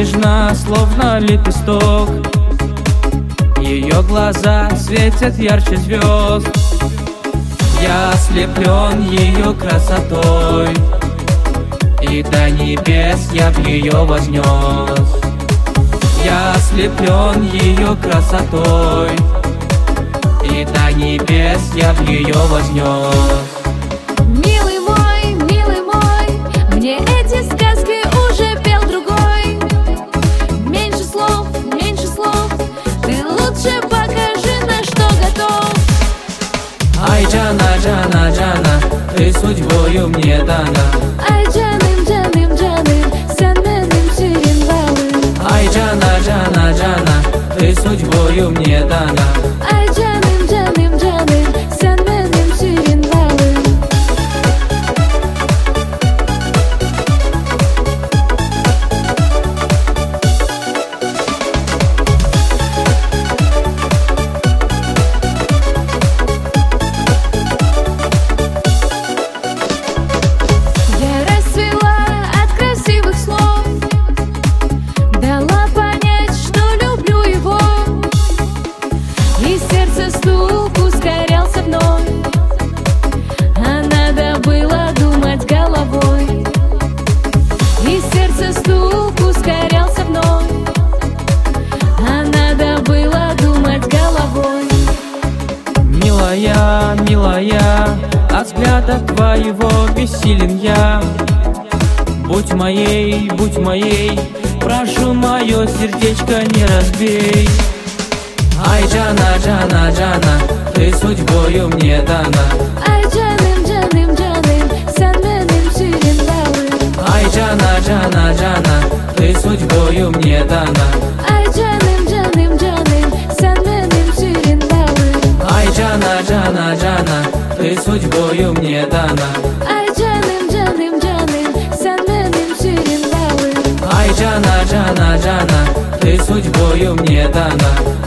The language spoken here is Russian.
нежна, словно лепесток. Ее глаза светят ярче звезд. Я ослеплен ее красотой, и до небес я в ее вознес. Я ослеплен ее красотой, и до небес я в ее вознес. Милый мой, мне эти сказки уже пел другой. Меньше слов, ты лучше покажи, на что готов. Ай, Джана, Джана, Джана, ты судьбою мне дана. Ай, canım, sen benim şirin balım. Ай, Джана, Джана, Джана, ты судьбою мне дана. Ay canım, sen benim şirin balım. Я расцвела от красивых слов, дала понять, что люблю его, и сердце стук ускорялся вновь, а надо было думать головой. И сердце стук ускорялся вновь, а надо было думать головой. Милая, милая, от взгляда твоего бессилен я. Будь моей, прошу, мое сердечко не разбей. Ай, Джана, Джана, Джана, ты судьбою мне дана. Ay canım, sen benim şirin balım. Ай, Джана, Джана, Джана, ты судьбою мне дана. Ay canım, sen benim şirin balım. Ай, Джана, Джана, Джана, ты судьбою мне дана. Ay canım, sen benim şirin balım. Ай, Джана, Джана, Джана, ты судьбою мне дана.